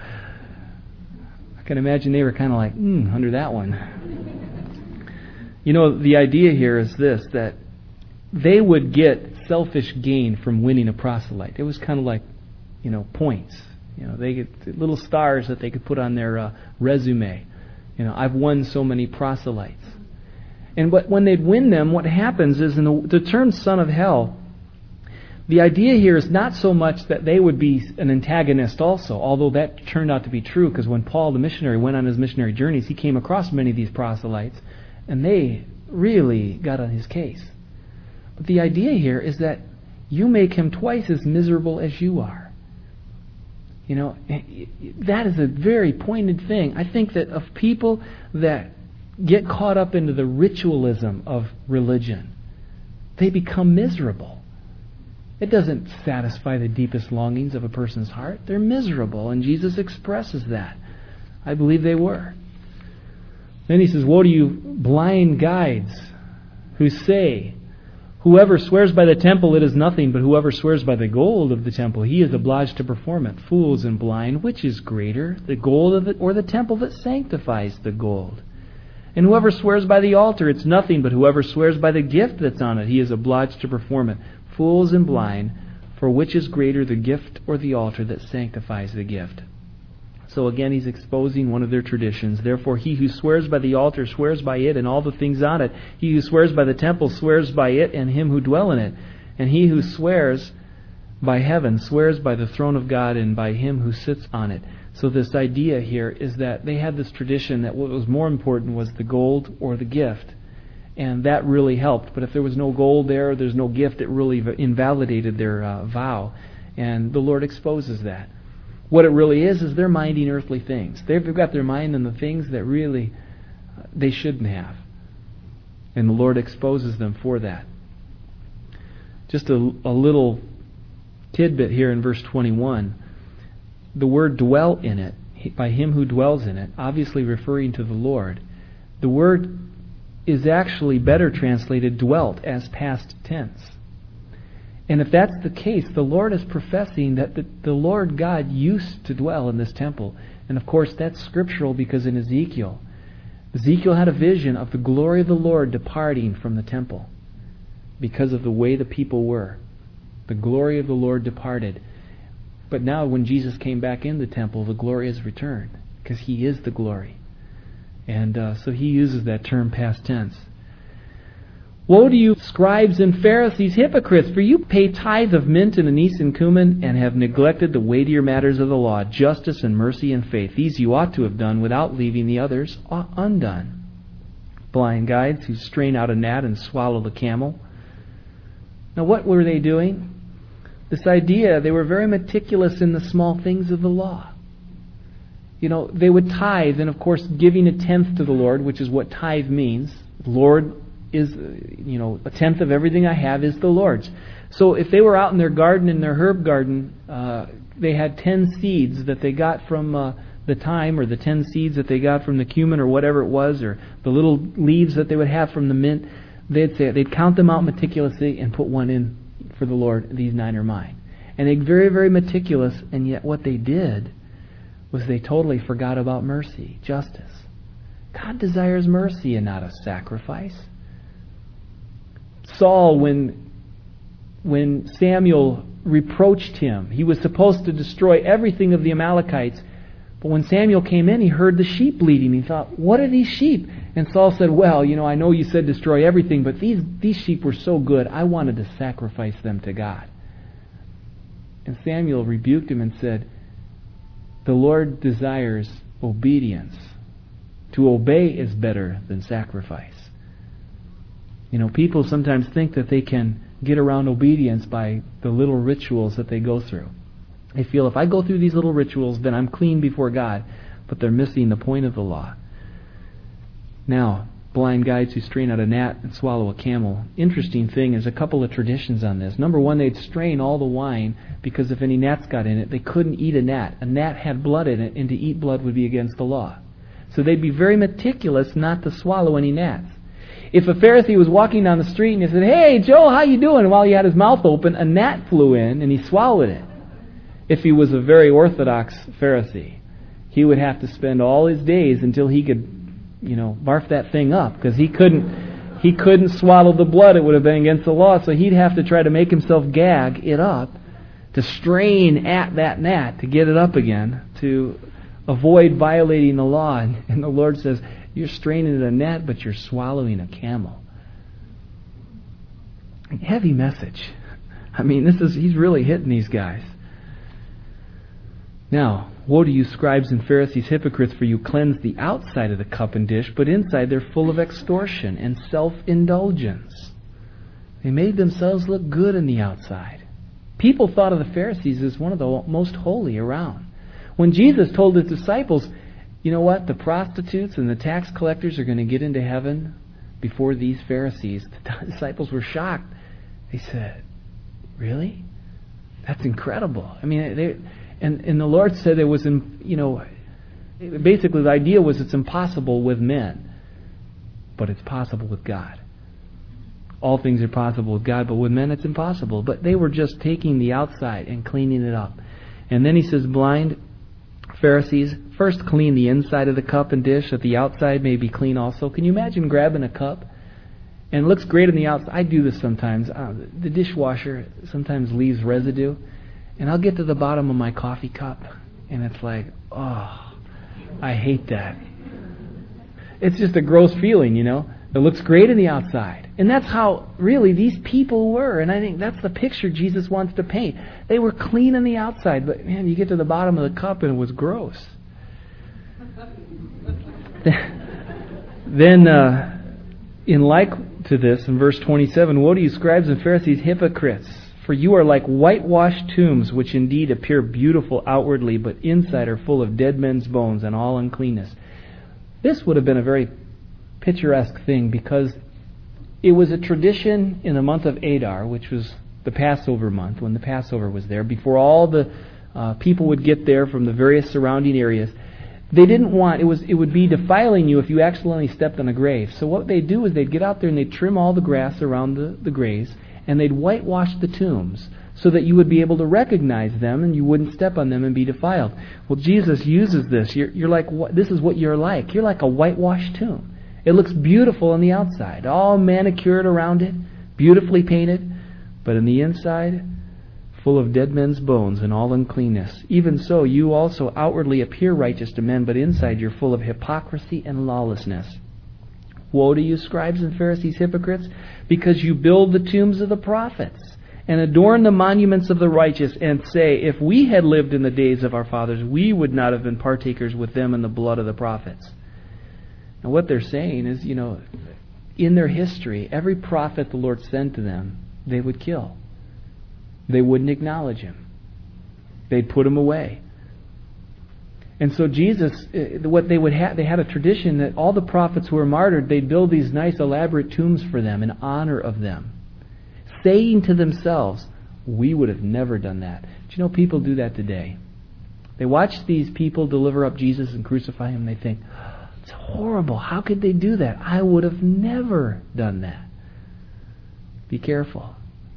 I can imagine they were kind of like, hmm, under that one. You know, the idea here is this, that they would get selfish gain from winning a proselyte. It was kind of like, you know, points. You know, they get little stars that they could put on their uh, resume. You know, I've won so many proselytes. And what, when they'd win them, what happens is, in the, the term son of hell, the idea here is not so much that they would be an antagonist also, although that turned out to be true, because when Paul the missionary went on his missionary journeys, he came across many of these proselytes, and they really got on his case. But the idea here is that you make him twice as miserable as you are. You know, that is a very pointed thing. I think that of people that get caught up into the ritualism of religion, they become miserable. It doesn't satisfy the deepest longings of a person's heart. They're miserable, and Jesus expresses that. I believe they were. Then he says, "Woe to you, blind guides, who say, whoever swears by the temple, it is nothing, but whoever swears by the gold of the temple, he is obliged to perform it. Fools and blind, which is greater, the gold of it or the temple that sanctifies the gold? And whoever swears by the altar, it's nothing, but whoever swears by the gift that's on it, he is obliged to perform it. Fools and blind, for which is greater, the gift or the altar that sanctifies the gift?" So again, he's exposing one of their traditions. "Therefore, he who swears by the altar swears by it and all the things on it. He who swears by the temple swears by it and him who dwell in it. And he who swears by heaven swears by the throne of God and by him who sits on it." So this idea here is that they had this tradition that what was more important was the gold or the gift. And that really helped. But if there was no gold there, there's no gift, it really invalidated their uh, vow. And the Lord exposes that. What it really is, is they're minding earthly things. They've got their mind on the things that really uh, they shouldn't have. And the Lord exposes them for that. Just a, a little tidbit here in verse twenty-one. The word "dwell in it," by him who dwells in it, obviously referring to the Lord. The word is actually better translated "dwelt" as past tense. And if that's the case, the Lord is professing that the, the Lord God used to dwell in this temple. And of course that's scriptural, because in Ezekiel, Ezekiel had a vision of the glory of the Lord departing from the temple because of the way the people were. The glory of the Lord departed. But now when Jesus came back in the temple, the glory has returned, because he is the glory. And uh, so he uses that term past tense. "Woe to you, scribes and Pharisees, hypocrites, for you pay tithe of mint and anise and cumin, and have neglected the weightier matters of the law, justice and mercy and faith. These you ought to have done without leaving the others undone." Blind guides who strain out a gnat and swallow the camel. Now what were they doing? This idea, they were very meticulous in the small things of the law. You know, they would tithe, and of course giving a tenth to the Lord, which is what tithe means. Lord is, you know, a tenth of everything I have is the Lord's. So if they were out in their garden, in their herb garden, uh, they had ten seeds that they got from uh, the thyme or the ten seeds that they got from the cumin or whatever it was, or the little leaves that they would have from the mint, they'd say they'd count them out meticulously and put one in for the Lord. These nine are mine. And they're very, very meticulous, and yet what they did was they totally forgot about mercy, justice. God desires mercy and not a sacrifice. Saul, when, when Samuel reproached him, he was supposed to destroy everything of the Amalekites. But when Samuel came in, he heard the sheep bleating. He thought, what are these sheep? And Saul said, well, you know, I know you said destroy everything, but these, these sheep were so good, I wanted to sacrifice them to God. And Samuel rebuked him and said, the Lord desires obedience. To obey is better than sacrifice. You know, people sometimes think that they can get around obedience by the little rituals that they go through. They feel if I go through these little rituals, then I'm clean before God, but they're missing the point of the law. Now, blind guides who strain out a gnat and swallow a camel. Interesting thing is a couple of traditions on this. Number one, they'd strain all the wine because if any gnats got in it, they couldn't eat a gnat. A gnat had blood in it, and to eat blood would be against the law. So they'd be very meticulous not to swallow any gnats. If a Pharisee was walking down the street and he said, hey, Joe, how you doing? And while he had his mouth open, a gnat flew in and he swallowed it. If he was a very orthodox Pharisee, he would have to spend all his days until he could, you know, barf that thing up, because he couldn't, he couldn't swallow the blood. It would have been against the law. So he'd have to try to make himself gag it up, to strain at that gnat to get it up again, to avoid violating the law. And, and the Lord says, you're straining at a gnat, but you're swallowing a camel. Heavy message. I mean, this is he's really hitting these guys. Now, woe to you, scribes and Pharisees, hypocrites, for you cleanse the outside of the cup and dish, but inside they're full of extortion and self-indulgence. They made themselves look good in the outside. People thought of the Pharisees as one of the most holy around. When Jesus told his disciples, you know what, the prostitutes and the tax collectors are going to get into heaven before these Pharisees, the disciples were shocked. They said, really? That's incredible. I mean, they... And, and the Lord said it was, you know, basically the idea was it's impossible with men, but it's possible with God. All things are possible with God, but with men it's impossible. But they were just taking the outside and cleaning it up. And then he says, blind Pharisees, first clean the inside of the cup and dish, that the outside may be clean also. Can you imagine grabbing a cup? And it looks great on the outside. I do this sometimes. Uh, the dishwasher sometimes leaves residue. And I'll get to the bottom of my coffee cup, and it's like, oh, I hate that. It's just a gross feeling, you know. It looks great on the outside. And that's how, really, these people were. And I think that's the picture Jesus wants to paint. They were clean on the outside, but, man, you get to the bottom of the cup, and it was gross. Then, uh, in like to this, in verse twenty-seven, woe to you, scribes and Pharisees, hypocrites! For you are like whitewashed tombs, which indeed appear beautiful outwardly, but inside are full of dead men's bones and all uncleanness. This would have been a very picturesque thing, because it was a tradition in the month of Adar, which was the Passover month, when the Passover was there, before all the uh, people would get there from the various surrounding areas. They didn't want, it was it would be defiling you if you accidentally stepped on a grave. So what they'd do is they'd get out there and they'd trim all the grass around the, the graves, and they'd whitewash the tombs so that you would be able to recognize them and you wouldn't step on them and be defiled. Well, Jesus uses this. You're, you're like, what, this is what you're like. You're like a whitewashed tomb. It looks beautiful on the outside, all manicured around it, beautifully painted, but in the inside, full of dead men's bones and all uncleanness. Even so, you also outwardly appear righteous to men, but inside you're full of hypocrisy and lawlessness. Woe to you, scribes and Pharisees, hypocrites, because you build the tombs of the prophets and adorn the monuments of the righteous, and say, if we had lived in the days of our fathers, we would not have been partakers with them in the blood of the prophets. And what they're saying is, you know, in their history, every prophet the Lord sent to them, they would kill. They wouldn't acknowledge him. They'd put him away. And so Jesus, what they would have, they had a tradition that all the prophets who were martyred, they'd build these nice elaborate tombs for them in honor of them, saying to themselves, we would have never done that. Do you know people do that today? They watch these people deliver up Jesus and crucify him, and they think, it's horrible. How could they do that? I would have never done that. Be careful.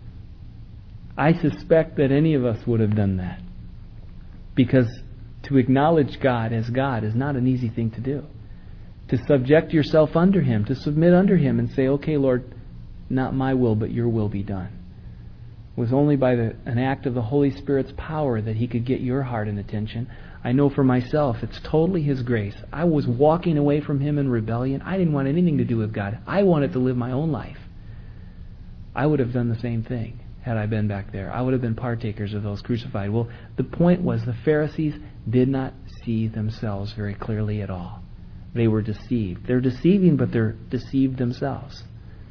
I suspect that any of us would have done that. Because to acknowledge God as God is not an easy thing to do. To subject yourself under him, to submit under him and say, okay, Lord, not my will, but your will be done. It was only by the, an act of the Holy Spirit's power that he could get your heart and attention. I know for myself, it's totally his grace. I was walking away from him in rebellion. I didn't want anything to do with God. I wanted to live my own life. I would have done the same thing had I been back there. I would have been partakers of those crucified. Well, the point was the Pharisees did not see themselves very clearly at all. They were deceived. They're deceiving, but they're deceived themselves.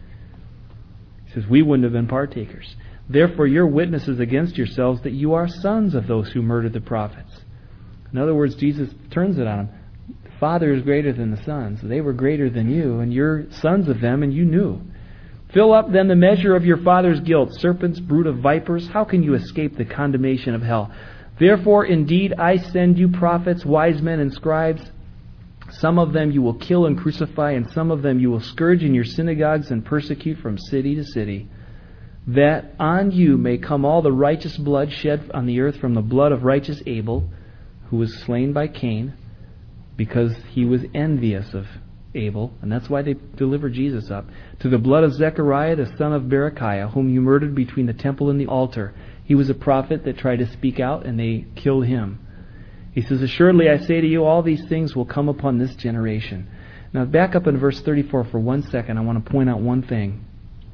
He says, we wouldn't have been partakers. Therefore, you're witnesses against yourselves that you are sons of those who murdered the prophets. In other words, Jesus turns it on them. The Father is greater than the Son. So they were greater than you, and you're sons of them, and you knew. Fill up then the measure of your father's guilt. Serpents, brood of vipers, how can you escape the condemnation of hell? Therefore, indeed, I send you prophets, wise men, and scribes. Some of them you will kill and crucify, and some of them you will scourge in your synagogues and persecute from city to city, that on you may come all the righteous blood shed on the earth from the blood of righteous Abel, who was slain by Cain, because he was envious of Abel, and that's why they delivered Jesus up, to the blood of Zechariah, the son of Berechiah, whom you murdered between the temple and the altar. He was a prophet that tried to speak out, and they killed him. He says, assuredly I say to you, all these things will come upon this generation. Now back up in verse thirty-four for one second. I want to point out one thing.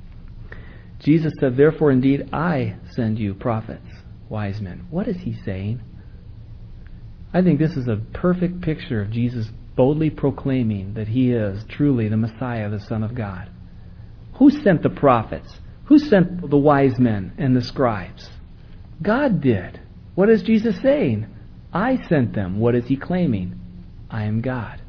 Jesus said, therefore indeed I send you prophets, wise men. What is he saying? I think this is a perfect picture of Jesus boldly proclaiming that he is truly the Messiah, the Son of God. Who sent the prophets? Who sent the wise men and the scribes? God did. What is Jesus saying? I sent them. What is he claiming? I am God.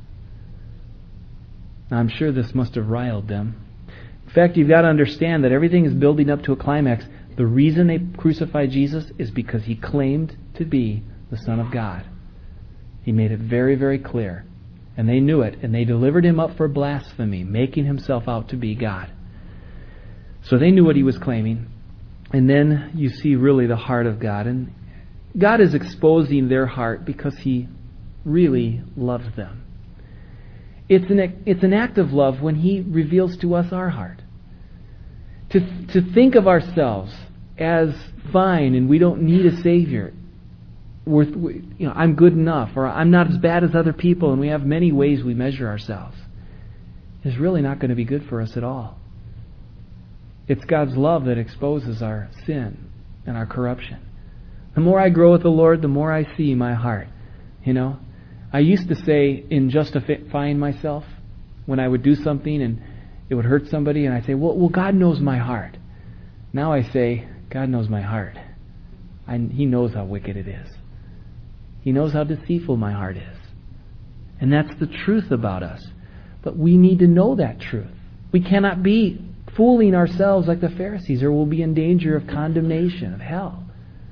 Now, I'm sure this must have riled them. In fact, you've got to understand that everything is building up to a climax. The reason they crucified Jesus is because he claimed to be the Son of God. He made it very, very clear. And they knew it, and they delivered him up for blasphemy, making himself out to be God. So they knew what he was claiming. And then you see really the heart of God. And God is exposing their heart because he really loves them. It's an, it's an act of love when he reveals to us our heart. To, to think of ourselves as fine and we don't need a Savior. We're, you know, I'm good enough, or I'm not as bad as other people, and we have many ways we measure ourselves, is really not going to be good for us at all. It's God's love that exposes our sin and our corruption. The more I grow with the Lord, the more I see my heart. You know, I used to say in justifying myself, when I would do something and it would hurt somebody, and I say, well, well, God knows my heart. Now I say, God knows my heart. I, he knows how wicked it is. He knows how deceitful my heart is. And that's the truth about us. But we need to know that truth. We cannot be fooling ourselves like the Pharisees, or we'll be in danger of condemnation, of hell.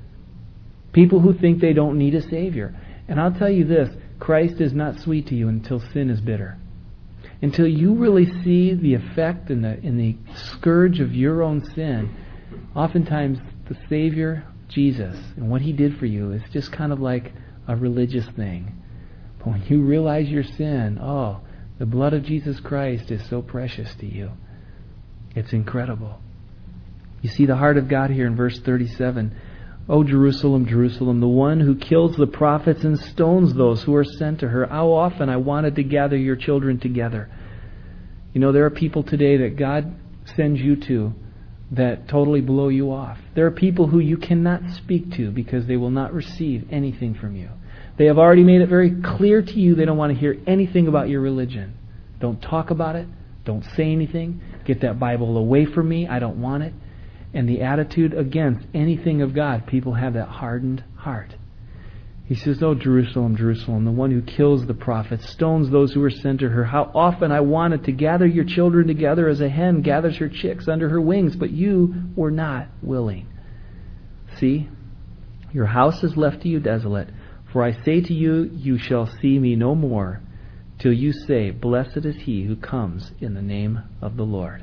People who think they don't need a Savior. And I'll tell you this, Christ is not sweet to you until sin is bitter. Until you really see the effect and the, and the scourge of your own sin, oftentimes the Savior, Jesus, and what he did for you is just kind of like a religious thing. But when you realize your sin, oh, the blood of Jesus Christ is so precious to you. It's incredible. You see the heart of God here in verse thirty-seven. O Jerusalem, Jerusalem, the one who kills the prophets and stones those who are sent to her. How often I wanted to gather your children together. You know, there are people today that God sends you to that totally blow you off. There are people who you cannot speak to because they will not receive anything from you. They have already made it very clear to you they don't want to hear anything about your religion. Don't talk about it. Don't say anything. Get that Bible away from me. I don't want it. And the attitude against anything of God, people have that hardened heart. He says, oh, Jerusalem, Jerusalem, the one who kills the prophets, stones those who are sent to her. How often I wanted to gather your children together as a hen gathers her chicks under her wings, but you were not willing. See, your house is left to you desolate. For I say to you, you shall see me no more, till you say, Blessed is he who comes in the name of the Lord.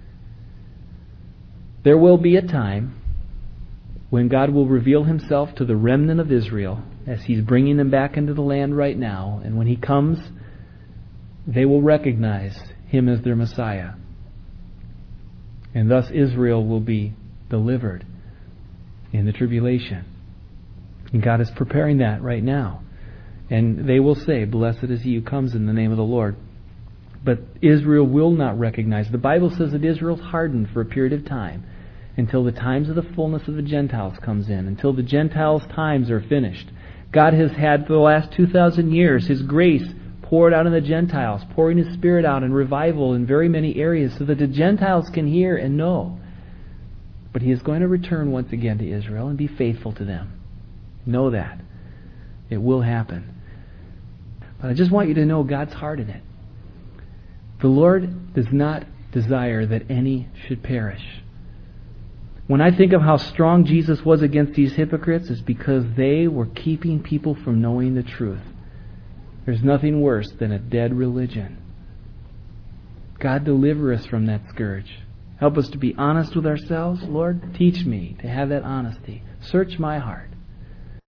There will be a time when God will reveal himself to the remnant of Israel as he's bringing them back into the land right now. And when he comes, they will recognize him as their Messiah. And thus Israel will be delivered in the tribulation. And God is preparing that right now. And they will say, Blessed is he who comes in the name of the Lord. But Israel will not recognize. The Bible says that Israel's hardened for a period of time until the times of the fullness of the Gentiles comes in, until the Gentiles' times are finished. God has had for the last two thousand years his grace poured out on the Gentiles, pouring his Spirit out in revival in very many areas so that the Gentiles can hear and know. But he is going to return once again to Israel and be faithful to them. Know that. It will happen. But I just want you to know God's heart in it. The Lord does not desire that any should perish. When I think of how strong Jesus was against these hypocrites, it's because they were keeping people from knowing the truth. There's nothing worse than a dead religion. God, deliver us from that scourge. Help us to be honest with ourselves. Lord, teach me to have that honesty. Search my heart.